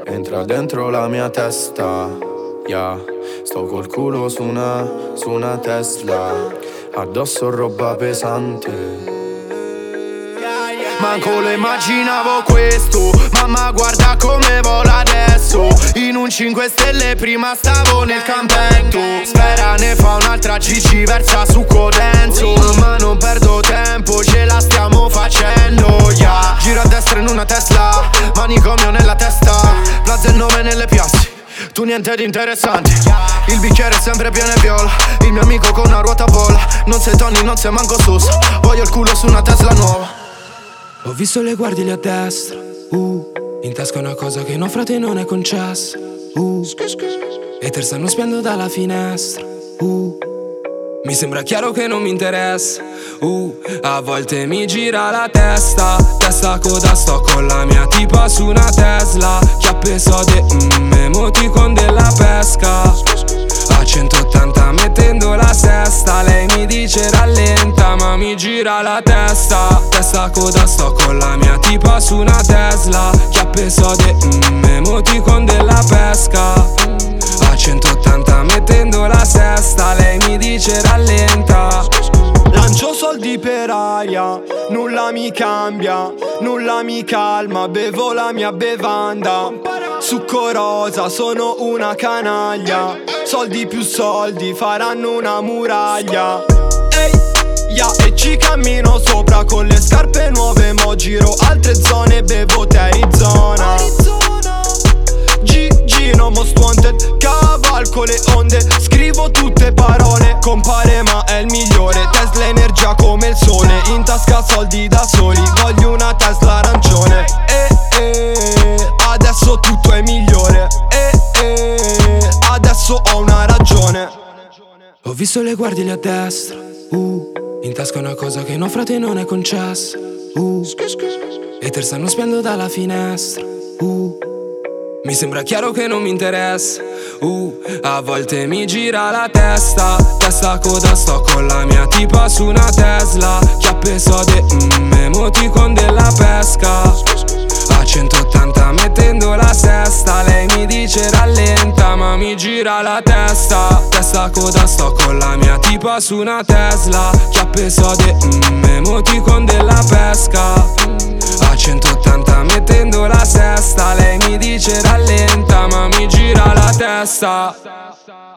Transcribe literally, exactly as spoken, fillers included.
entra dentro la mia testa, yeah. Sto col culo su una, su una Tesla, addosso roba pesante. Manco lo immaginavo questo, mamma guarda come vola adesso. In un cinque stelle prima stavo nel campetto. Spera ne fa un'altra Gigi versa succo denso. Ma non perdo tempo, ce la stiamo facendo, yeah. Giro a destra in una Tesla, manicomio nella testa, plaza e nome nelle piazze, tu niente di interessante. Il bicchiere è sempre pieno e viola, il mio amico con una ruota vola. Non sei Tony, non sei manco Sosa, voglio il culo su una Tesla nuova. Ho visto le guardie lì a destra, uh, in tasca una cosa che no frate non è concessa, uh, e te stanno spiando dalla finestra, uh, mi sembra chiaro che non mi interessa, uh, a volte mi gira la testa, testa coda sto con la mia tipa su una Tesla, chiappe sode, mm, emoticon della pesca, a centottanta mettendo la sesta, lei mi dice rallenta ma mi gira la testa, testa coda sto con la mia tipa su una Tesla, chiappe sode, mm, emoticon della pesca, a centottanta mettendo la sesta, lei mi dice rallenta. Lancio soldi per aria, nulla mi cambia, nulla mi calma, bevo la mia bevanda, succo rosa, sono una canaglia, soldi più soldi faranno una muraglia. Ehi, yeah, e ci cammino sopra con le scarpe nuove, mo giro altre zone, bevo te Arizona. Gigino most wanted, cavalco le onde, scrivo tutte parole, compare ma è il migliore, Tesla energia come il sole, in tasca soldi da soli, voglio una Tesla arancione, e eh, eh, adesso tutto è migliore, e eh, eh, adesso ho una ragione. Ho visto le guardie lì a destra, uh, in tasca una cosa che no frate non è concessa, uh, e te stanno spiando dalla finestra, uh, mi sembra chiaro che non mi interessa, uh, a volte mi gira la testa, testa coda sto con la mia tipa su una Tesla, chiappe sode, mm, emoticon della pesca, a centottanta mettendo la sesta, lei mi dice rallenta ma mi gira la testa, testa coda sto con la mia tipa su una Tesla, chiappe sode, mm, emoticon della pesca, a centottanta mettendo la sesta, lei mi dice rallenta ma mi gira la testa.